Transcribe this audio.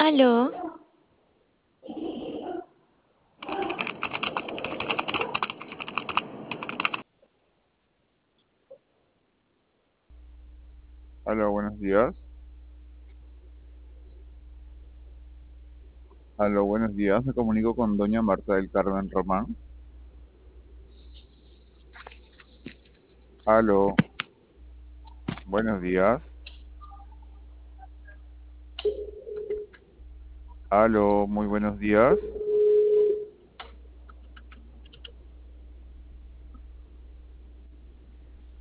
Aló, Hola, buenos días. Hola, buenos días. Me comunico con doña Marta del Carmen Román. Aló, buenos días. Aló, muy buenos días.